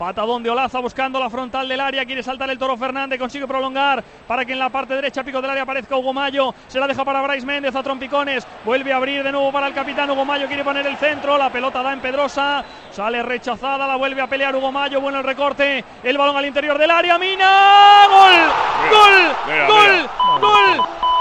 Patadón de Olaza buscando la frontal del área, quiere saltar el Toro Fernández, consigue prolongar para que en la parte derecha, pico del área, aparezca Hugo Mayo, se la deja para Brais Méndez a trompicones, vuelve a abrir de nuevo para el capitán Hugo Mayo, quiere poner el centro, la pelota da en Pedrosa, sale rechazada, la vuelve a pelear Hugo Mayo, bueno el recorte, el balón al interior del área, Mina, ¡gol! ¡Gol! ¡Gol! ¡Gol!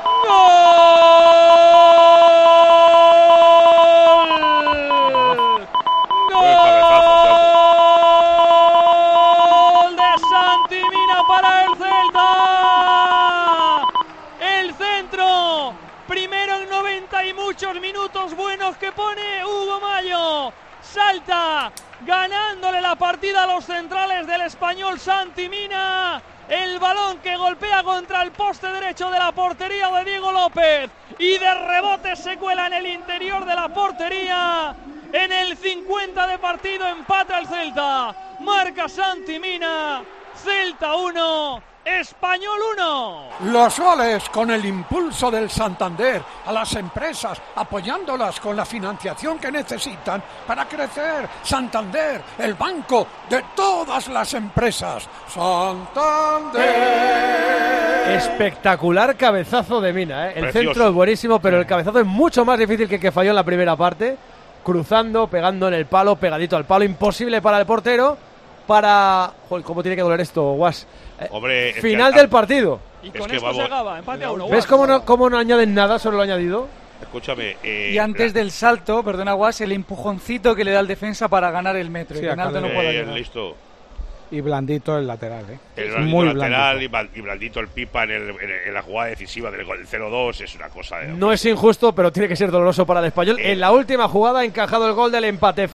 Para el Celta, el centro, primero en 90 y muchos minutos buenos que pone Hugo Mayo, salta, ganándole la partida a los centrales del español Santi Mina, el balón que golpea contra el poste derecho de la portería de Diego López y de rebote se cuela en el interior de la portería. En el 50 de partido empata el Celta, marca Santi Mina. Celta 1, Español 1. Los goles con el impulso del Santander a las empresas, apoyándolas con la financiación que necesitan para crecer. Santander, el banco de todas las empresas. Santander. Espectacular cabezazo de Mina, ¿eh? El Precioso. centro es buenísimo, pero el cabezazo es mucho más difícil que el que falló en la primera parte. Cruzando, pegando en el palo, pegadito al palo, imposible para el portero. Para... Joder, ¿cómo tiene que doler esto, Guas? Hombre, Final del partido. Y con esto se acaba, empate a 1. ¿Ves cómo no añaden nada sobre lo añadido? Escúchame. Y antes del salto, perdona Guas, el empujoncito que le da el defensa para ganar el metro. Sí, y en alto no puede llegar. Listo. Y blandito el lateral, El muy lateral blandito. y blandito el Pipa en la jugada decisiva del 0-2 es una cosa. No es injusto, pero tiene que ser doloroso para el español. En la última jugada ha encajado el gol del empate.